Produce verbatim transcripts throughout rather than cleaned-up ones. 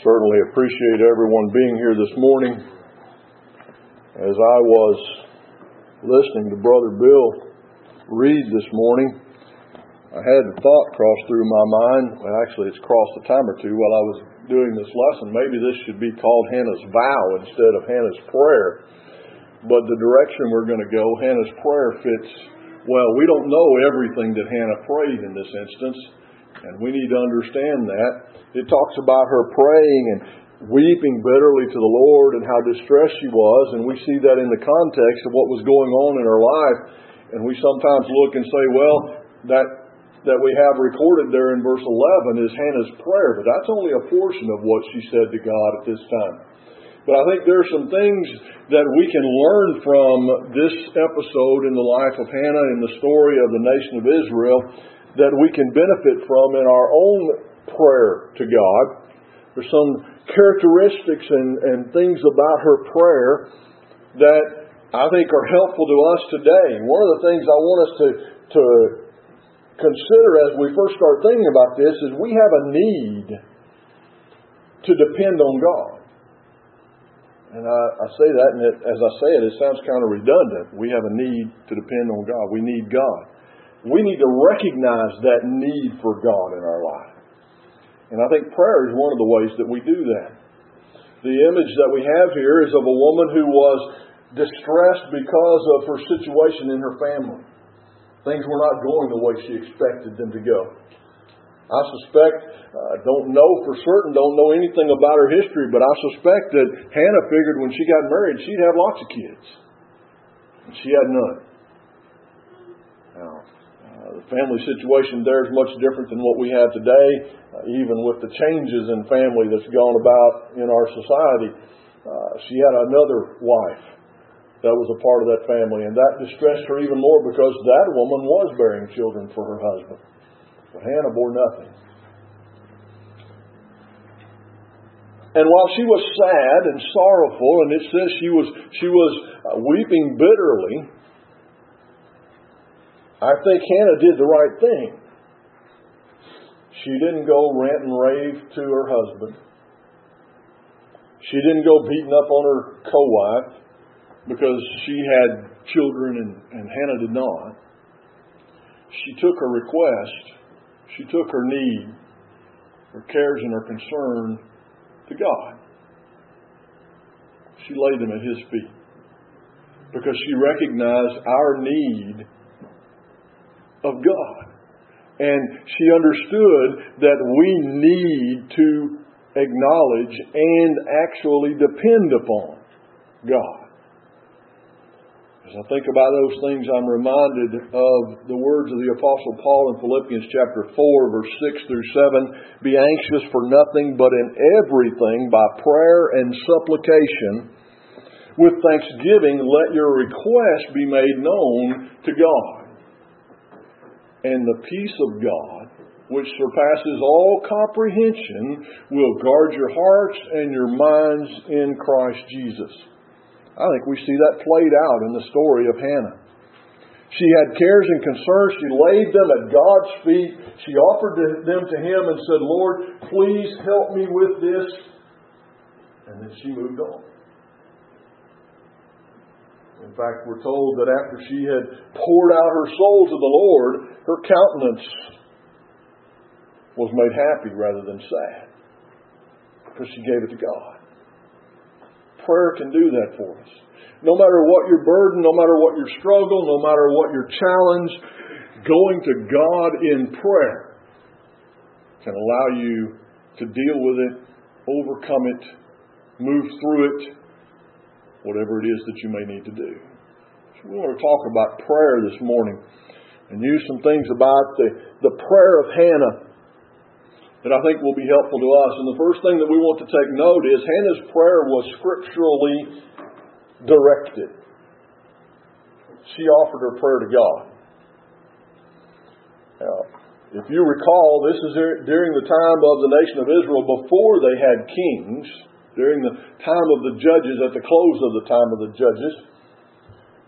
Certainly appreciate everyone being here this morning. As I was listening to Brother Bill read this morning, I had a thought cross through my mind. Well, actually, it's crossed a time or two while I was doing this lesson. Maybe this should be called Hannah's vow instead of Hannah's prayer. But the direction we're going to go, Hannah's prayer fits well. We don't know everything that Hannah prayed in this instance, and we need to understand that. It talks about her praying and weeping bitterly to the Lord and how distressed she was, and we see that in the context of what was going on in her life. And we sometimes look and say, well, that that we have recorded there in verse eleven is Hannah's prayer, but that's only a portion of what she said to God at this time. But I think there are some things that we can learn from this episode in the life of Hannah in the story of the nation of Israel that we can benefit from in our own prayer to God. There's some characteristics and, and things about her prayer that I think are helpful to us today. One of the things I want us to, to consider as we first start thinking about this is we have a need to depend on God. And I, I say that, and it, as I say it, it sounds kind of redundant. We have a need to depend on God. We need God. We need to recognize that need for God in our life. And I think prayer is one of the ways that we do that. The image that we have here is of a woman who was distressed because of her situation in her family. Things were not going the way she expected them to go. I suspect, I uh, don't know for certain, don't know anything about her history, but I suspect that Hannah figured when she got married she'd have lots of kids. And she had none. Now, uh, the family situation there is much different than what we have today. Uh, even with the changes in family that's gone about in our society, uh, she had another wife that was a part of that family, and that distressed her even more because that woman was bearing children for her husband. But Hannah bore nothing. And while she was sad and sorrowful, and it says she was she was uh, weeping bitterly, I think Hannah did the right thing. She didn't go rant and rave to her husband. She didn't go beating up on her co-wife because she had children and, and Hannah did not. She took her request, she took her need, her cares and her concern to God. She laid them at His feet because she recognized our need of God. And she understood that we need to acknowledge and actually depend upon God. As I think about those things, I'm reminded of the words of the Apostle Paul in Philippians chapter four, verse six through seven. Be anxious for nothing, but in everything, by prayer and supplication, with thanksgiving, let your requests be made known to God. And the peace of God, which surpasses all comprehension, will guard your hearts and your minds in Christ Jesus. I think we see that played out in the story of Hannah. She had cares and concerns. She laid them at God's feet. She offered them to Him and said, Lord, please help me with this. And then she moved on. In fact, we're told that after she had poured out her soul to the Lord, her countenance was made happy rather than sad because she gave it to God. Prayer can do that for us. No matter what your burden, no matter what your struggle, no matter what your challenge, going to God in prayer can allow you to deal with it, overcome it, move through it, whatever it is that you may need to do. So we want to talk about prayer this morning and use some things about the, the prayer of Hannah that I think will be helpful to us. And the first thing that we want to take note is Hannah's prayer was scripturally directed. She offered her prayer to God. Now, if you recall, this is during the time of the nation of Israel before they had kings, during the time of the judges, at the close of the time of the judges.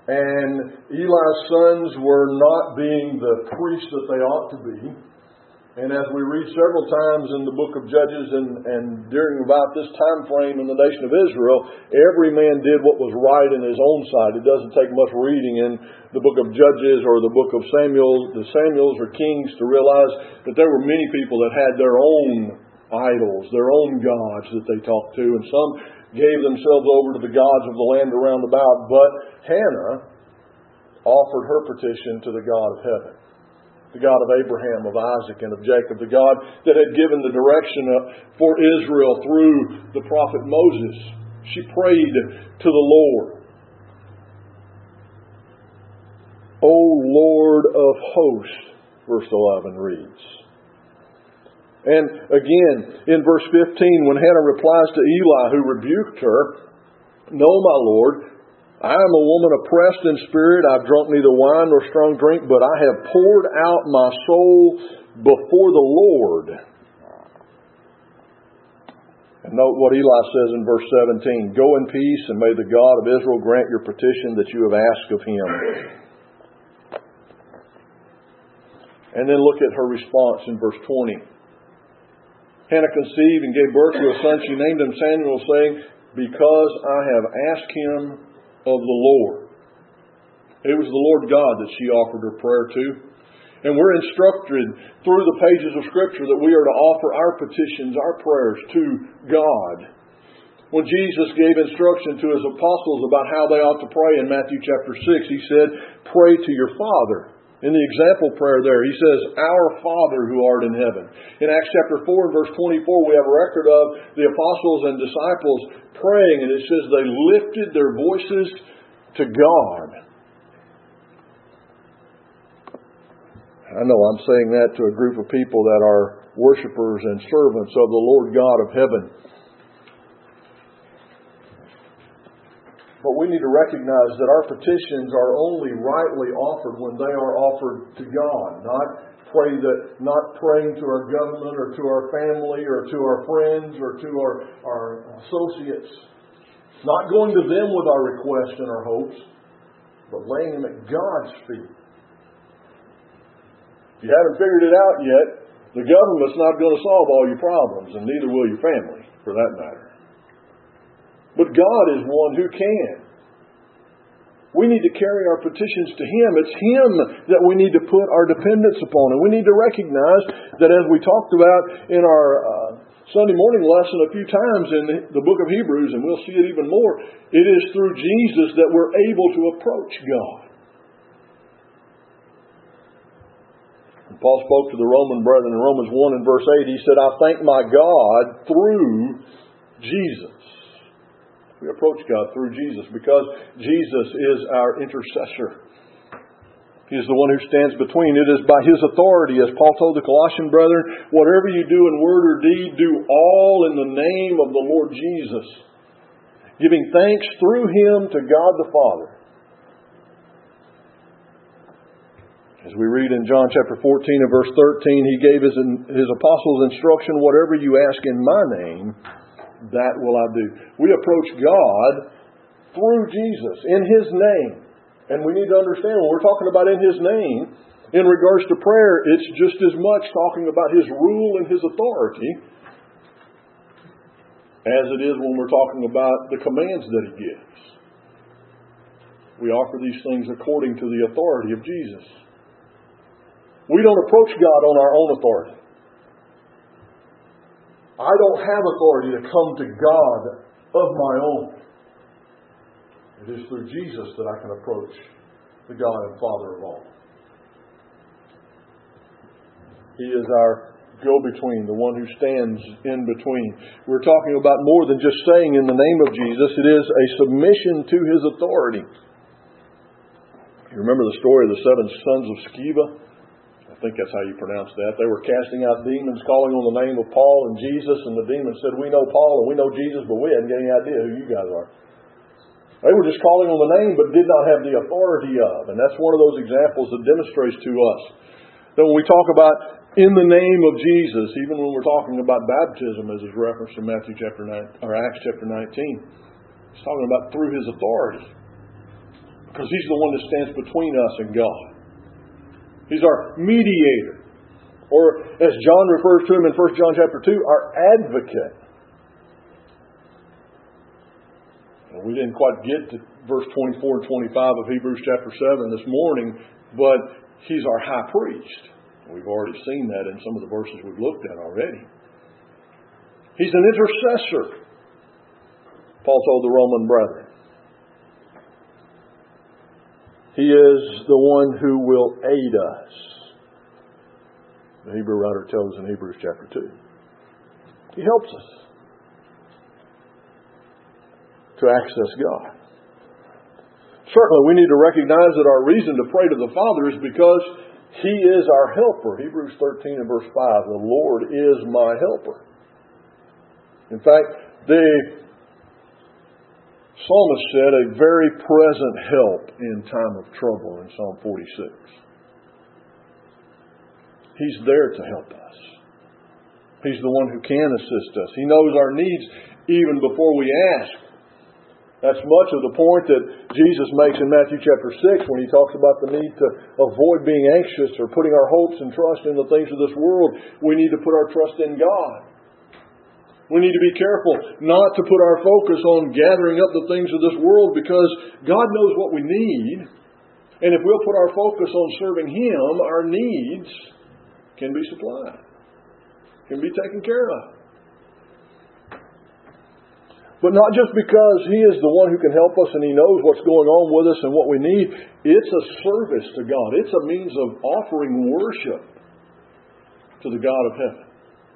And Eli's sons were not being the priests that they ought to be. And as we read several times in the book of Judges and, and during about this time frame in the nation of Israel, every man did what was right in his own sight. It doesn't take much reading in the book of Judges or the book of Samuel, the Samuels or Kings to realize that there were many people that had their own idols, their own gods that they talked to, and some gave themselves over to the gods of the land around about. But Hannah offered her petition to the God of heaven, the God of Abraham, of Isaac, and of Jacob, the God that had given the direction for Israel through the prophet Moses. She prayed to the Lord. O Lord of hosts, verse eleven reads. And again, in verse fifteen, when Hannah replies to Eli, who rebuked her, "No, my Lord, I am a woman oppressed in spirit. I've drunk neither wine nor strong drink, but I have poured out my soul before the Lord." And note what Eli says in verse seventeen. "Go in peace, and may the God of Israel grant your petition that you have asked of Him." And then look at her response in verse twenty. Hannah conceived and gave birth to a son. She named him Samuel, saying, "Because I have asked him of the Lord." It was the Lord God that she offered her prayer to. And we're instructed through the pages of Scripture that we are to offer our petitions, our prayers to God. When Jesus gave instruction to His apostles about how they ought to pray in Matthew chapter six, He said, "Pray to your Father." In the example prayer there, He says, "Our Father who art in heaven." In Acts chapter four and verse twenty-four, we have a record of the apostles and disciples praying, and it says they lifted their voices to God. I know I'm saying that to a group of people that are worshipers and servants of the Lord God of heaven. But we need to recognize that our petitions are only rightly offered when they are offered to God. Not pray that, not praying to our government or to our family or to our friends or to our, our associates. Not going to them with our requests and our hopes, but laying them at God's feet. If you haven't figured it out yet, the government's not going to solve all your problems, and neither will your family, for that matter. But God is one who can. We need to carry our petitions to Him. It's Him that we need to put our dependence upon. And we need to recognize that, as we talked about in our uh, Sunday morning lesson a few times in the book of Hebrews, and we'll see it even more, it is through Jesus that we're able to approach God. And Paul spoke to the Roman brethren in Romans one and verse eight. He said, "I thank my God through Jesus." We approach God through Jesus because Jesus is our intercessor. He is the one who stands between. It is by His authority, as Paul told the Colossian brethren, "Whatever you do in word or deed, do all in the name of the Lord Jesus, giving thanks through Him to God the Father." As we read in John chapter fourteen and verse thirteen, He gave His, his apostles instruction, "Whatever you ask in my name, that will I do." We approach God through Jesus, in His name. And we need to understand, when we're talking about in His name, in regards to prayer, it's just as much talking about His rule and His authority as it is when we're talking about the commands that He gives. We offer these things according to the authority of Jesus. We don't approach God on our own authority. I don't have authority to come to God of my own. It is through Jesus that I can approach the God and Father of all. He is our go-between, the one who stands in between. We're talking about more than just saying in the name of Jesus. It is a submission to His authority. You remember the story of the seven sons of Sceva? I think that's how you pronounce that. They were casting out demons, calling on the name of Paul and Jesus, and the demons said, "We know Paul and we know Jesus, but we hadn't got any idea who you guys are." They were just calling on the name, but did not have the authority of. And that's one of those examples that demonstrates to us that when we talk about in the name of Jesus, even when we're talking about baptism, as is referenced in Matthew chapter nine or Acts chapter nineteen, it's talking about through His authority, because He's the one that stands between us and God. He's our mediator. Or as John refers to him in First John chapter two, our advocate. We didn't quite get to verse twenty-four and twenty-five of Hebrews chapter seven this morning, but He's our high priest. We've already seen that in some of the verses we've looked at already. He's an intercessor, Paul told the Roman brethren. He is the one who will aid us. The Hebrew writer tells us in Hebrews chapter two. He helps us to access God. Certainly we need to recognize that our reason to pray to the Father is because He is our helper. Hebrews thirteen and verse five, the Lord is my helper. In fact, the psalmist said a very present help in time of trouble in Psalm forty-six. He's there to help us. He's the one who can assist us. He knows our needs even before we ask. That's much of the point that Jesus makes in Matthew chapter six when He talks about the need to avoid being anxious or putting our hopes and trust in the things of this world. We need to put our trust in God. We need to be careful not to put our focus on gathering up the things of this world, because God knows what we need. And if we'll put our focus on serving Him, our needs can be supplied, can be taken care of. But not just because He is the one who can help us and He knows what's going on with us and what we need. It's a service to God. It's a means of offering worship to the God of heaven.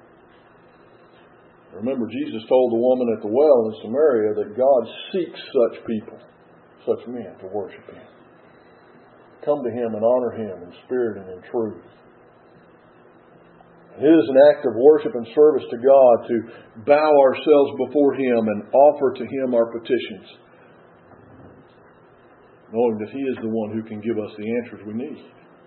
Remember, Jesus told the woman at the well in Samaria that God seeks such people, such men, to worship Him. Come to Him and honor Him in spirit and in truth. It is an act of worship and service to God to bow ourselves before Him and offer to Him our petitions, knowing that He is the one who can give us the answers we need.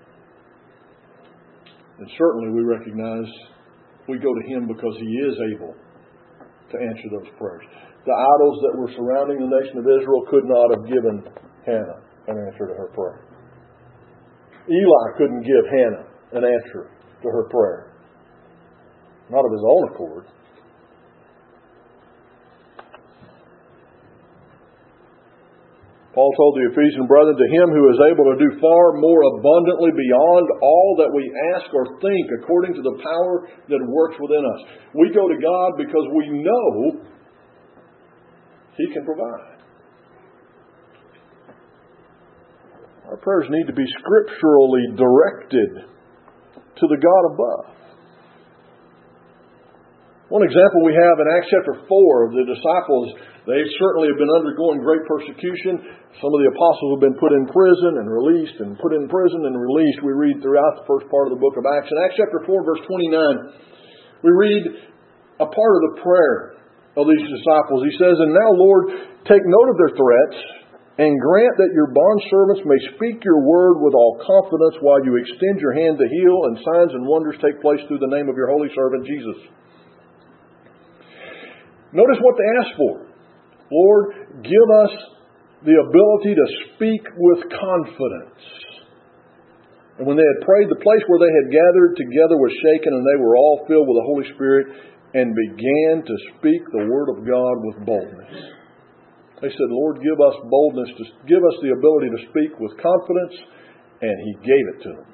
And certainly we recognize we go to Him because He is able to answer those prayers. The idols that were surrounding the nation of Israel could not have given Hannah an answer to her prayer. Eli couldn't give Hannah an answer to her prayer. Not of his own accord. Paul told the Ephesian brethren, to Him who is able to do far more abundantly beyond all that we ask or think, according to the power that works within us. We go to God because we know He can provide. Our prayers need to be scripturally directed to the God above. One example we have in Acts chapter four of the disciples, they certainly have been undergoing great persecution. Some of the apostles have been put in prison and released and put in prison and released. We read throughout the first part of the book of Acts. In Acts chapter four, verse twenty-nine, we read a part of the prayer of these disciples. He says, "And now, Lord, take note of their threats and grant that your bondservants may speak your word with all confidence while you extend your hand to heal, and signs and wonders take place through the name of your holy servant Jesus." Notice what they asked for. Lord, give us the ability to speak with confidence. And when they had prayed, the place where they had gathered together was shaken, and they were all filled with the Holy Spirit and began to speak the word of God with boldness. They said, Lord, give us boldness, to give us the ability to speak with confidence, and He gave it to them.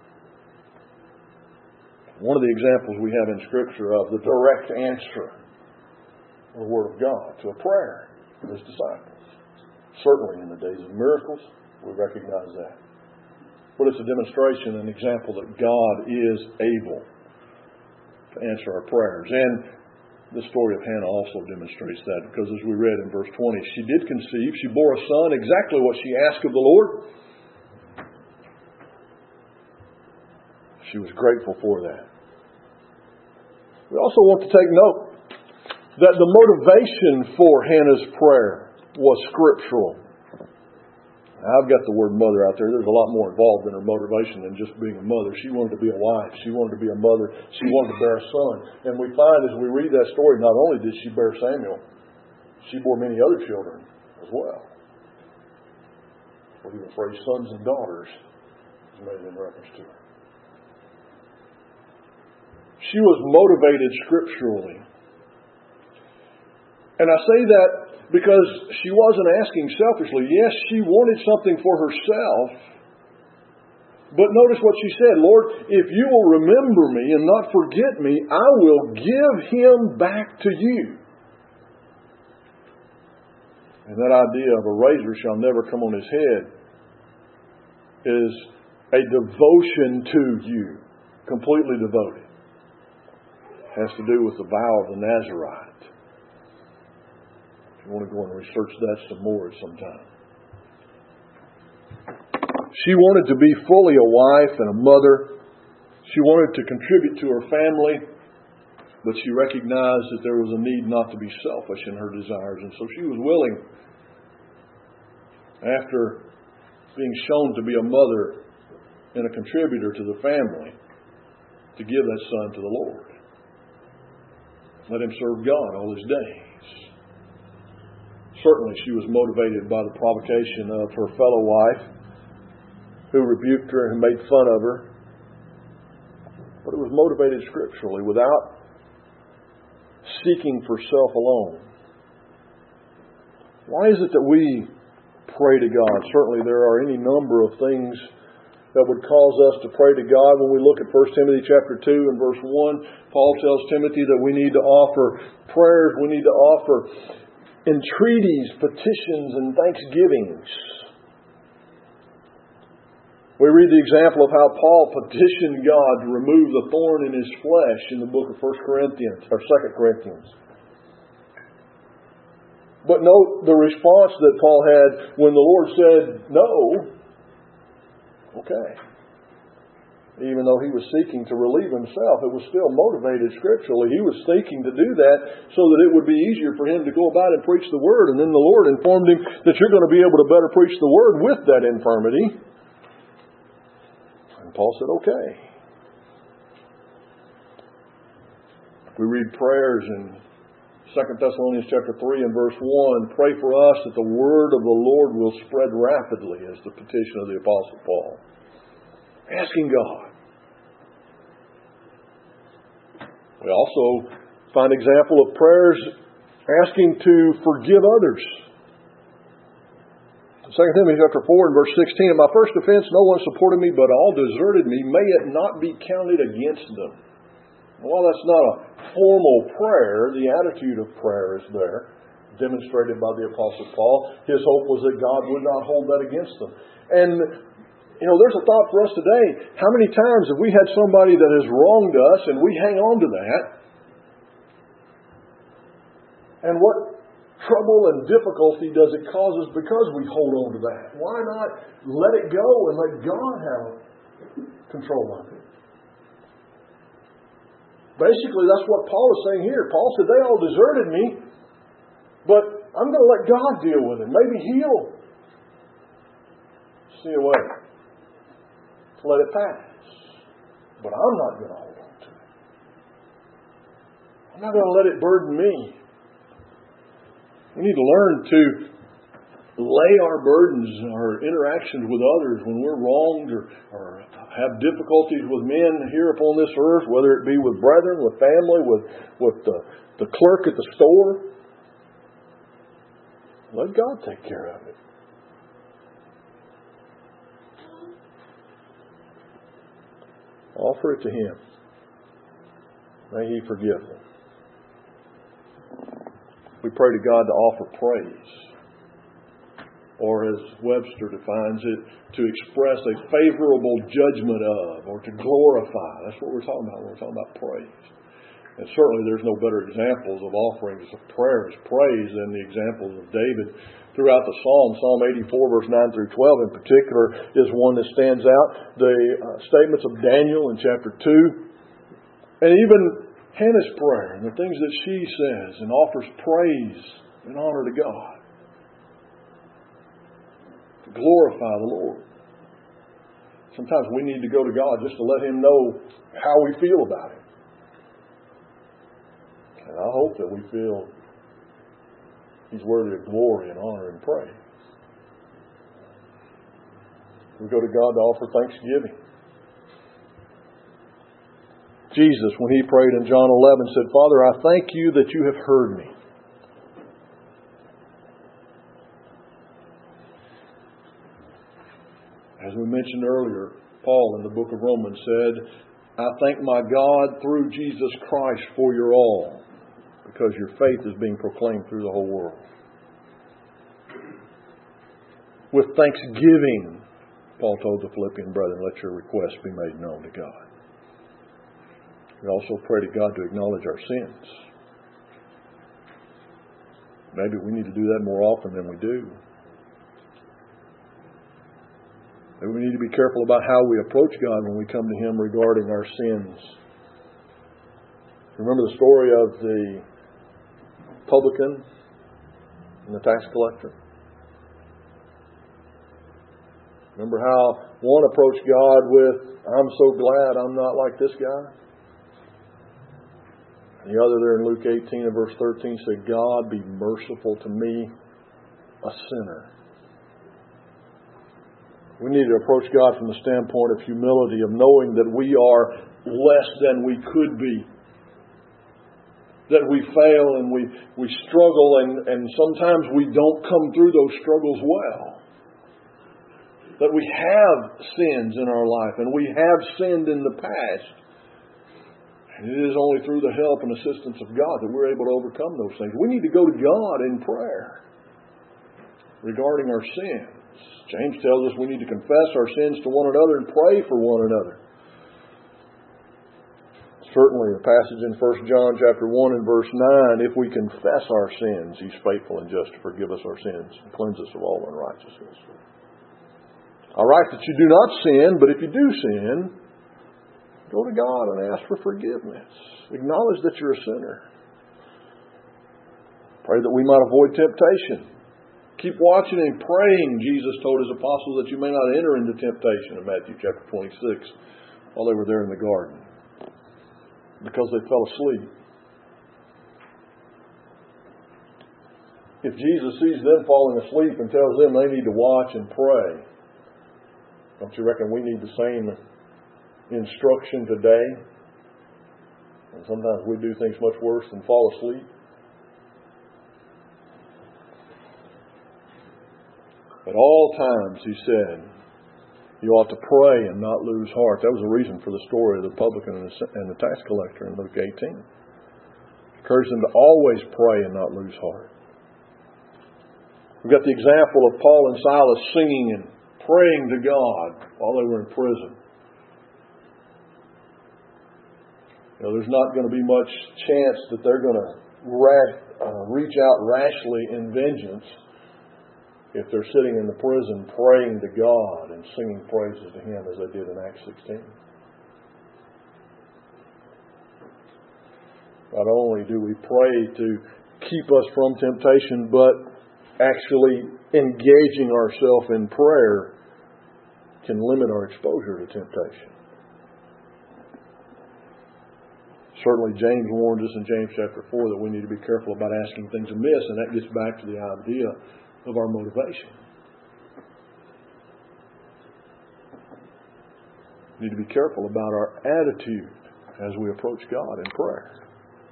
One of the examples we have in Scripture of the direct answer the Word of God to a prayer of His disciples. Certainly in the days of miracles, we recognize that. But it's a demonstration, an example that God is able to answer our prayers. And the story of Hannah also demonstrates that, because as we read in verse twenty, she did conceive, she bore a son, exactly what she asked of the Lord. She was grateful for that. We also want to take note that the motivation for Hannah's prayer was scriptural. Now, I've got the word mother out there. There's a lot more involved in her motivation than just being a mother. She wanted to be a wife. She wanted to be a mother. She wanted to bear a son. And we find as we read that story, not only did she bear Samuel, she bore many other children as well. Or even phrase sons and daughters is made in reference to her. she was motivated scripturally. And I say that because she wasn't asking selfishly. Yes, she wanted something for herself. But notice what she said, Lord, if you will remember me and not forget me, I will give him back to you. And that idea of a razor shall never come on his head is a devotion to you, completely devoted. It has to do with the vow of the Nazarite. If you want to go and research that some more at some time. She wanted to be fully a wife and a mother. She wanted to contribute to her family, but she recognized that there was a need not to be selfish in her desires, and so she was willing, after being shown to be a mother and a contributor to the family, to give that son to the Lord. Let him serve God all his days. Certainly she was motivated by the provocation of her fellow wife, who rebuked her and made fun of her. But it was motivated scripturally, without seeking for self alone. Why is it that we pray to God? Certainly there are any number of things that would cause us to pray to God. When we look at First Timothy chapter two and verse one, Paul tells Timothy that we need to offer prayers, we need to offer entreaties, petitions, and thanksgivings. We read the example of how Paul petitioned God to remove the thorn in his flesh in the book of First Corinthians, or Second Corinthians. But note the response that Paul had when the Lord said no. Okay. Even though he was seeking to relieve himself, it was still motivated scripturally. He was seeking to do that so that it would be easier for him to go about and preach the Word. And then the Lord informed him that you're going to be able to better preach the Word with that infirmity. And Paul said, okay. We read prayers in Second Thessalonians chapter three and verse one. Pray for us that the word of the Lord will spread rapidly, as the petition of the Apostle Paul. Asking God. We also find example of prayers asking to forgive others. Second Timothy chapter four and verse sixteen. In my first offense no one supported me, but all deserted me. May it not be counted against them. While that's not a formal prayer, the attitude of prayer is there, demonstrated by the Apostle Paul. His hope was that God would not hold that against them. And, you know, there's a thought for us today. How many times have we had somebody that has wronged us and we hang on to that? And what trouble and difficulty does it cause us because we hold on to that? Why not let it go and let God have control of it? Basically, that's what Paul is saying here. Paul said, they all deserted me, but I'm going to let God deal with it. Maybe He'll see a way to let it pass. But I'm not going to hold on to it. I'm not going to let it burden me. We need to learn to lay our burdens, our interactions with others when we're wronged or, or have difficulties with men here upon this earth, whether it be with brethren, with family, with, with the, the clerk at the store. Let God take care of it. Offer it to Him. May He forgive them. We pray to God to offer praise. Or as Webster defines it, to express a favorable judgment of, or to glorify. That's what we're talking about when we're talking about praise. And certainly there's no better examples of offerings of prayer as praise than the examples of David throughout the Psalm. Psalm eighty-four, verse nine through twelve in particular is one that stands out. The uh, statements of Daniel in chapter two, and even Hannah's prayer and the things that she says and offers praise and honor to God. To glorify the Lord. Sometimes we need to go to God just to let Him know how we feel about Him. And I hope that we feel He's worthy of glory and honor and praise. We go to God to offer thanksgiving. Jesus, when He prayed in John eleven, said, Father, I thank You that You have heard Me. As we mentioned earlier, Paul in the book of Romans said, I thank my God through Jesus Christ for your all, because your faith is being proclaimed through the whole world. With thanksgiving, Paul told the Philippian brethren, let your requests be made known to God. We also pray to God to acknowledge our sins. Maybe we need to do that more often than we do. Maybe we need to be careful about how we approach God when we come to Him regarding our sins. Remember the story of the publican and the tax collector? Remember how one approached God with, I'm so glad I'm not like this guy? And the other there in Luke eighteen and verse thirteen said, God be merciful to me, a sinner. We need to approach God from the standpoint of humility, of knowing that we are less than we could be. That we fail and we, we struggle and, and sometimes we don't come through those struggles well. That we have sins in our life and we have sinned in the past. And it is only through the help and assistance of God that we're able to overcome those things. We need to go to God in prayer regarding our sins. James tells us we need to confess our sins to one another and pray for one another. Certainly, the passage in First John chapter one and verse nine, if we confess our sins, He's faithful and just to forgive us our sins and cleanse us of all unrighteousness. All right that you do not sin, but if you do sin, go to God and ask for forgiveness. Acknowledge that you're a sinner. Pray that we might avoid temptation. Keep watching and praying, Jesus told His apostles, that you may not enter into temptation in Matthew chapter twenty-six while they were there in the garden, because they fell asleep. If Jesus sees them falling asleep and tells them they need to watch and pray, don't you reckon we need the same instruction today? And sometimes we do things much worse than fall asleep. At all times, He said, you ought to pray and not lose heart. That was the reason for the story of the publican and the tax collector in Luke eighteen. Encourage them to always pray and not lose heart. We've got the example of Paul and Silas singing and praying to God while they were in prison. You know, there's not going to be much chance that they're going to ra- uh, reach out rashly in vengeance if they're sitting in the prison praying to God and singing praises to Him as they did in Acts sixteen. Not only do we pray to keep us from temptation, but actually engaging ourselves in prayer can limit our exposure to temptation. Certainly James warns us in James chapter four that we need to be careful about asking things amiss, and that gets back to the idea of our motivation. We need to be careful about our attitude as we approach God in prayer.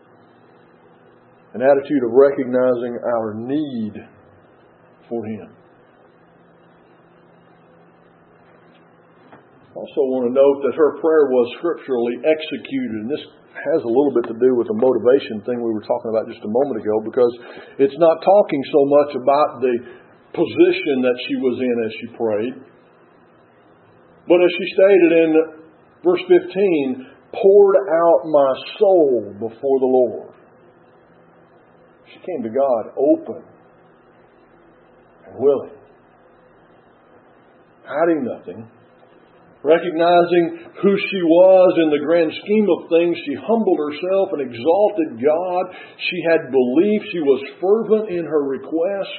An attitude of recognizing our need for Him. Also want to note that her prayer was scripturally executed, and this has a little bit to do with the motivation thing we were talking about just a moment ago, because it's not talking so much about the position that she was in as she prayed, but as she stated in verse fifteen, poured out my soul before the Lord. She came to God open and willing, hiding nothing. Recognizing who she was in the grand scheme of things, she humbled herself and exalted God. She had belief. She was fervent in her request.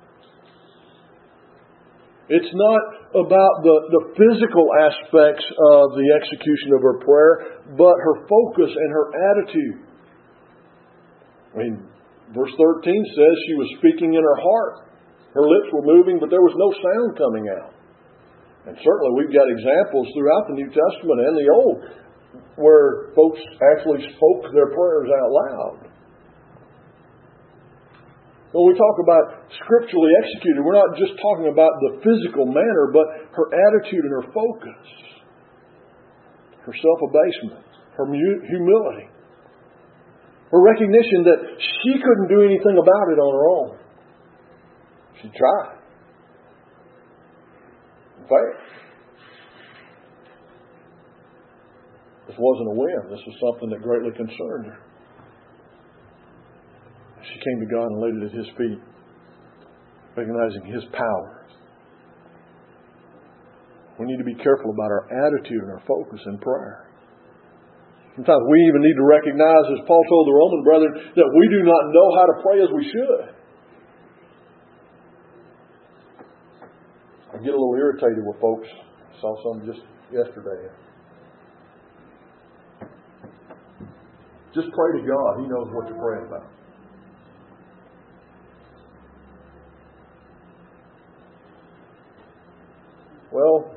It's not about the, the physical aspects of the execution of her prayer, but her focus and her attitude. I mean, verse thirteen says she was speaking in her heart. Her lips were moving, but there was no sound coming out. And certainly we've got examples throughout the New Testament and the Old where folks actually spoke their prayers out loud. When we talk about scripturally executed, we're not just talking about the physical manner, but her attitude and her focus, her self-abasement, her humility, her recognition that she couldn't do anything about it on her own. She tried. In fact, this wasn't a whim. This was something that greatly concerned her. She came to God and laid it at His feet, recognizing His power. We need to be careful about our attitude and our focus in prayer. Sometimes we even need to recognize, as Paul told the Roman brethren, that we do not know how to pray as we should. I get a little irritated with folks. I saw some just yesterday. Just pray to God. He knows what to pray about. Well,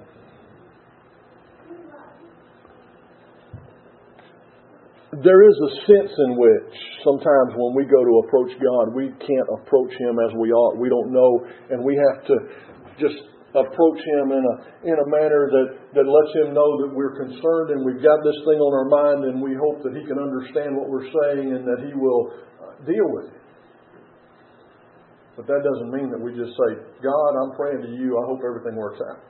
there is a sense in which sometimes when we go to approach God, we can't approach Him as we ought. We don't know, and we have to just approach Him in a in a manner that, that lets Him know that we're concerned and we've got this thing on our mind, and we hope that He can understand what we're saying and that He will deal with it. But that doesn't mean that we just say, God, I'm praying to You. I hope everything works out.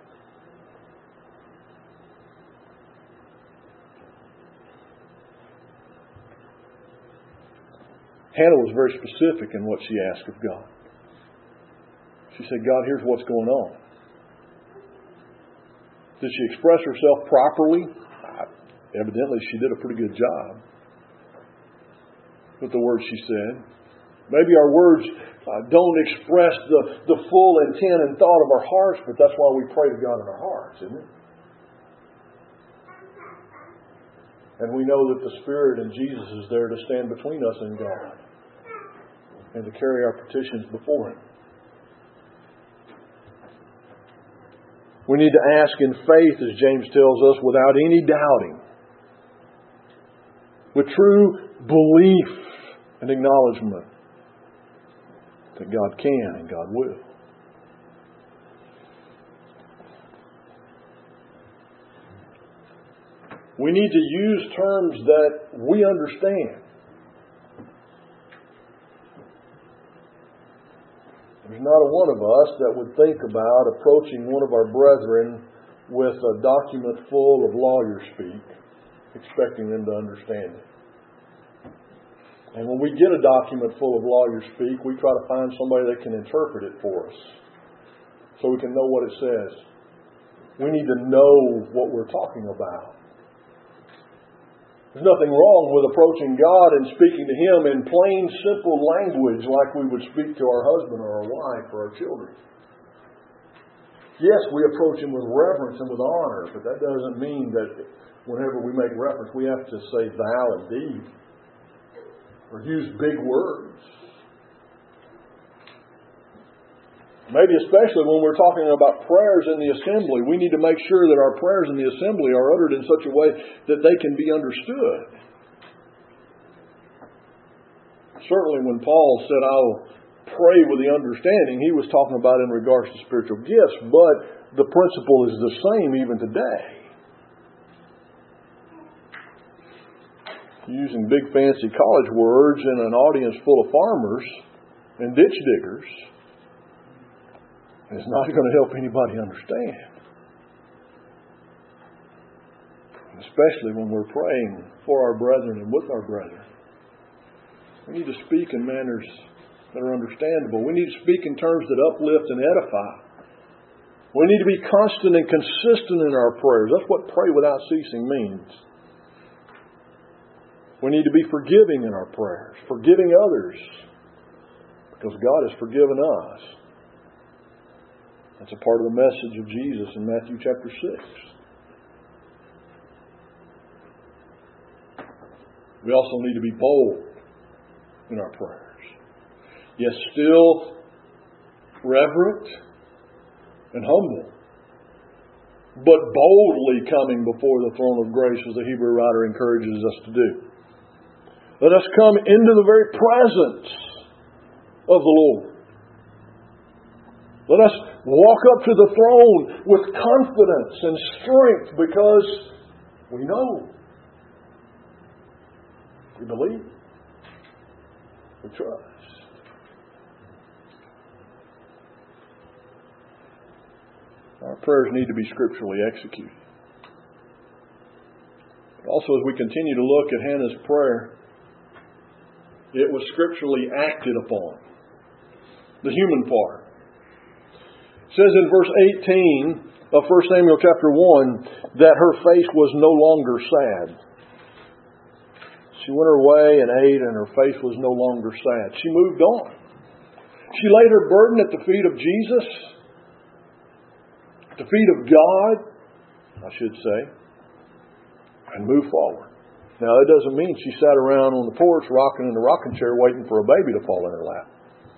Hannah was very specific in what she asked of God. She said, God, here's what's going on. Did she express herself properly? Evidently, she did a pretty good job with the words she said. Maybe our words uh, don't express the, the full intent and thought of our hearts, but that's why we pray to God in our hearts, isn't it? And we know that the Spirit and Jesus is there to stand between us and God and to carry our petitions before Him. We need to ask in faith, as James tells us, without any doubting, with true belief and acknowledgement that God can and God will. We need to use terms that we understand. There's not a one of us that would think about approaching one of our brethren with a document full of lawyer speak, expecting them to understand it. And when we get a document full of lawyer speak, we try to find somebody that can interpret it for us so we can know what it says. We need to know what we're talking about. There's nothing wrong with approaching God and speaking to Him in plain, simple language like we would speak to our husband or our wife or our children. Yes, we approach Him with reverence and with honor, but that doesn't mean that whenever we make reference, we have to say thou and thee or use big words. Maybe especially when we're talking about prayers in the assembly, we need to make sure that our prayers in the assembly are uttered in such a way that they can be understood. Certainly when Paul said, I'll pray with the understanding, he was talking about in regards to spiritual gifts, but the principle is the same even today. Using big fancy college words in an audience full of farmers and ditch diggers is not going to help anybody understand. Especially when we're praying for our brethren and with our brethren. We need to speak in manners that are understandable. We need to speak in terms that uplift and edify. We need to be constant and consistent in our prayers. That's what pray without ceasing means. We need to be forgiving in our prayers, forgiving others, because God has forgiven us. That's a part of the message of Jesus in Matthew chapter six. We also need to be bold in our prayers. Yes, still reverent and humble. but boldly coming before the throne of grace, as the Hebrew writer encourages us to do. Let us come into the very presence of the Lord. Let us walk up to the throne with confidence and strength because we know. We believe. We trust. Our prayers need to be scripturally executed. But also, as we continue to look at Hannah's prayer, it was scripturally acted upon. The human part. It says in verse eighteen of First Samuel chapter one that her face was no longer sad. She went her way and ate, and her face was no longer sad. She moved on. She laid her burden at the feet of Jesus, at the feet of God, I should say, and moved forward. Now, that doesn't mean she sat around on the porch rocking in the rocking chair waiting for a baby to fall in her lap.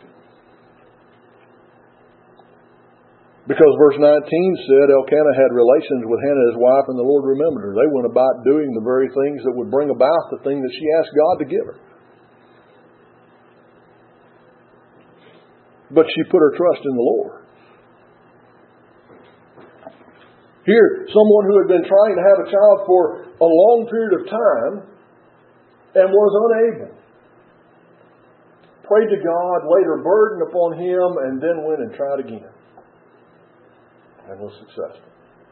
Because verse nineteen said Elkanah had relations with Hannah his wife, and the Lord remembered her. They went about doing the very things that would bring about the thing that she asked God to give her. But she put her trust in the Lord. Here, someone who had been trying to have a child for a long period of time and was unable, prayed to God, laid her burden upon Him, and then went and tried again. And was successful.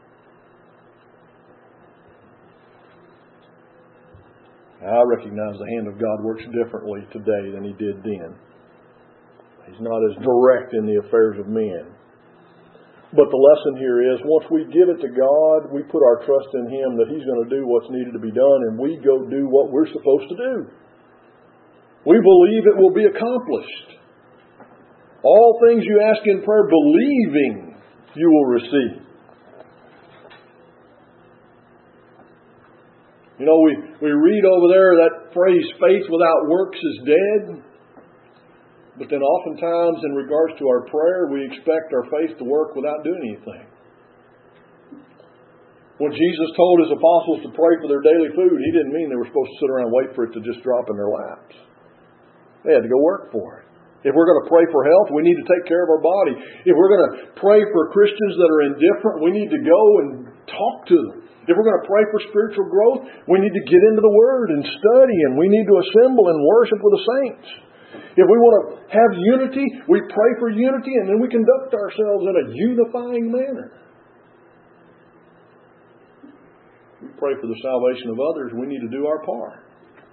Now, I recognize the hand of God works differently today than He did then. He's not as direct in the affairs of men. But the lesson here is, once we give it to God, we put our trust in Him that He's going to do what's needed to be done, and we go do what we're supposed to do. We believe it will be accomplished. All things you ask in prayer, believing you will receive. You know, we, we read over there that phrase, faith without works is dead. But then oftentimes in regards to our prayer, we expect our faith to work without doing anything. When Jesus told His apostles to pray for their daily food, He didn't mean they were supposed to sit around and wait for it to just drop in their laps. They had to go work for it. If we're going to pray for health, we need to take care of our body. If we're going to pray for Christians that are indifferent, we need to go and talk to them. If we're going to pray for spiritual growth, we need to get into the Word and study, and we need to assemble and worship with the saints. If we want to have unity, we pray for unity, and then we conduct ourselves in a unifying manner. We pray for the salvation of others, we need to do our part.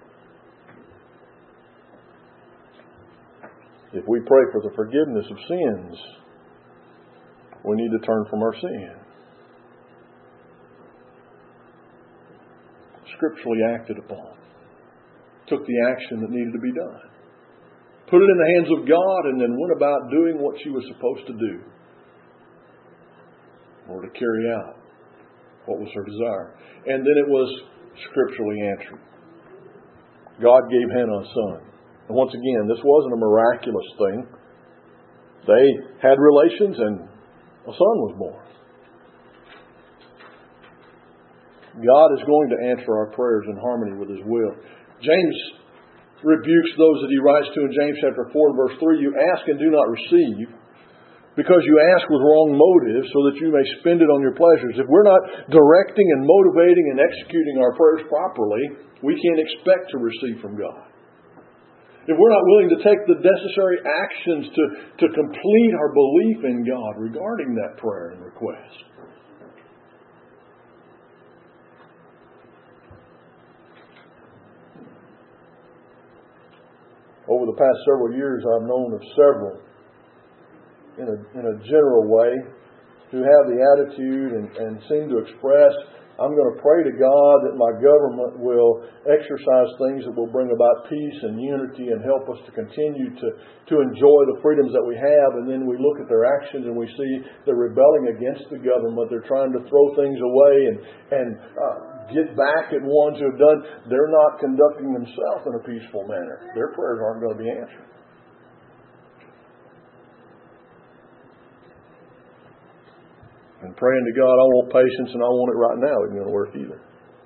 If we pray for the forgiveness of sins, we need to turn from our sin. Scripturally acted upon. Took the action that needed to be done. Put it in the hands of God, and then went about doing what she was supposed to do, or to carry out what was her desire. And then it was scripturally answered. God gave Hannah a son. And once again, this wasn't a miraculous thing. They had relations and a son was born. God is going to answer our prayers in harmony with His will. James rebukes those that he writes to in James chapter four and verse three. You ask and do not receive, because you ask with wrong motives, so that you may spend it on your pleasures. If we're not directing and motivating and executing our prayers properly, we can't expect to receive from God. If we're not willing to take the necessary actions to, to complete our belief in God regarding that prayer and request. Over the past several years, I've known of several, in a, in a general way, who have the attitude and, and seem to express, I'm going to pray to God that my government will exercise things that will bring about peace and unity and help us to continue to, to enjoy the freedoms that we have. And then we look at their actions and we see they're rebelling against the government. They're trying to throw things away and, and uh, get back at ones who have done. They're not conducting themselves in a peaceful manner. Their prayers aren't going to be answered. And praying to God, I want patience and I want it right now, isn't going to work either.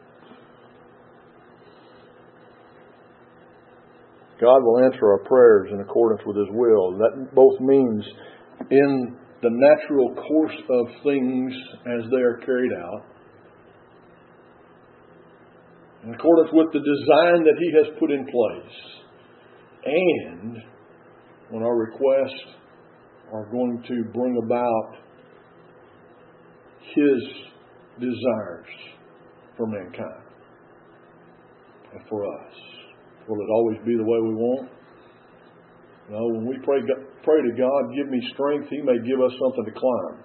God will answer our prayers in accordance with His will. That both means in the natural course of things as they are carried out, in accordance with the design that He has put in place, and when our requests are going to bring about His desires for mankind and for us. Will it always be the way we want? No, when we pray, pray to God, give me strength, He may give us something to climb.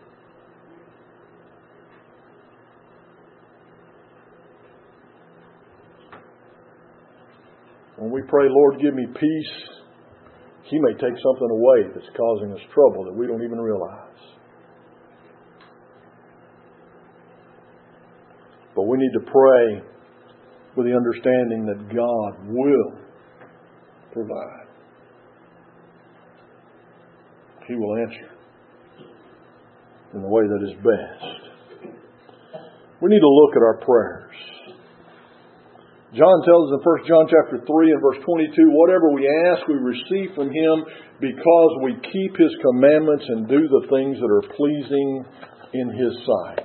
When we pray, Lord, give me peace, He may take something away that's causing us trouble that we don't even realize. But we need to pray with the understanding that God will provide. He will answer in the way that is best. We need to look at our prayers. John tells us in First John chapter three and verse twenty-two, whatever we ask, we receive from Him because we keep His commandments and do the things that are pleasing in His sight.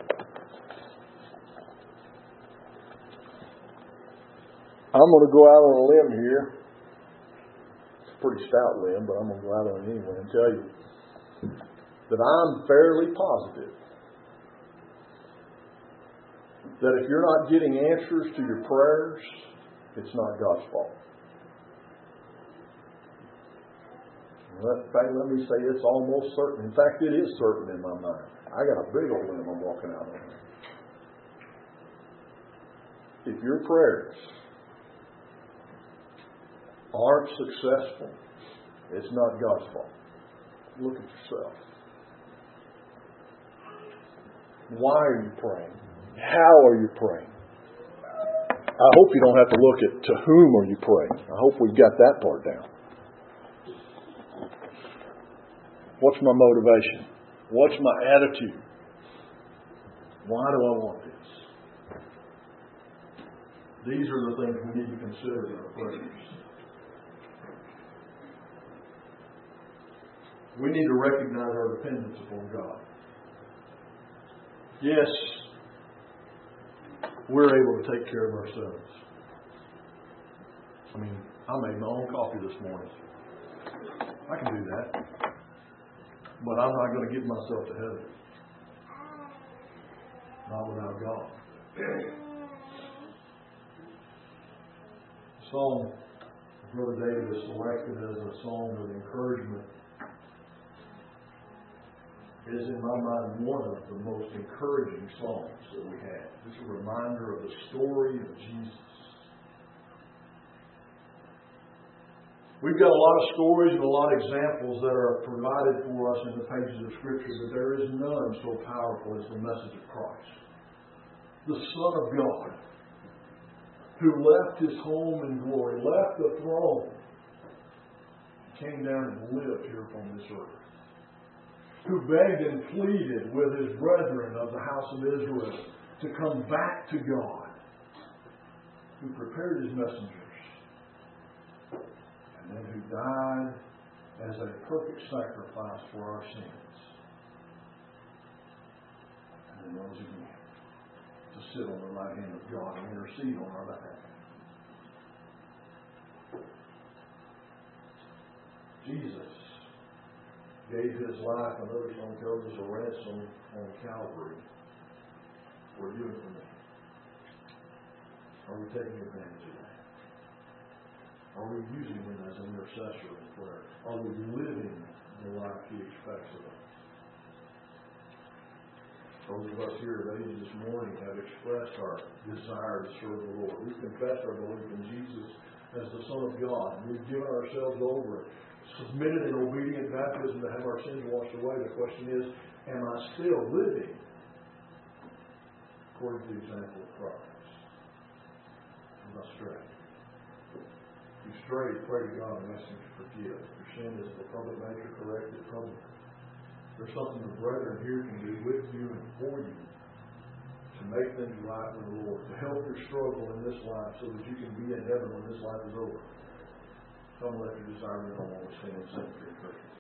I'm going to go out on a limb here. It's a pretty stout limb, but I'm going to go out on it anyway and tell you that I'm fairly positive that if you're not getting answers to your prayers, it's not God's fault. In fact, let me say it's almost certain. In fact, it is certain in my mind. I got a big old limb I'm walking out on. If your prayers aren't successful, it's not God's fault. Look at yourself. Why are you praying? How are you praying? I hope you don't have to look at to whom are you praying. I hope we've got that part down. What's my motivation? What's my attitude? Why do I want this? These are the things we need to consider in our prayers. We need to recognize our dependence upon God. Yes, we're able to take care of ourselves. I mean, I made my own coffee this morning. I can do that. But I'm not going to get myself to heaven. Not without God. The song Brother David has selected as a song of encouragement is, in my mind, one of the most encouraging songs that we have. It's a reminder of the story of Jesus. We've got a lot of stories and a lot of examples that are provided for us in the pages of Scripture, but there is none so powerful as the message of Christ. The Son of God, who left His home in glory, left the throne, came down and lived here upon this earth, who begged and pleaded with His brethren of the house of Israel to come back to God, who prepared His messengers, and then who died as a perfect sacrifice for our sins, and then rose again to sit on the right hand of God and intercede on our behalf. Jesus gave His life, another song tells us, a ransom on Calvary for you and for me. Are we taking advantage of that? Are we using Him as an intercessor in prayer? Are we living the life He expects of us? Those of us here at Age this morning have expressed our desire to serve the Lord. We've confessed our belief in Jesus as the Son of God. We've given ourselves over, submitted in obedient baptism to have our sins washed away. The question is, am I still living according to the example of Christ? Am I strayed? If you stray, pray to God and ask Him to forgive. Your sin is of the public nature, correct it publicly. There's something the brethren here can do with you and for you to make things right with the Lord, to help your struggle in this life so that you can be in heaven when this life is over. Come let your desire be known while we stand and sing for your church.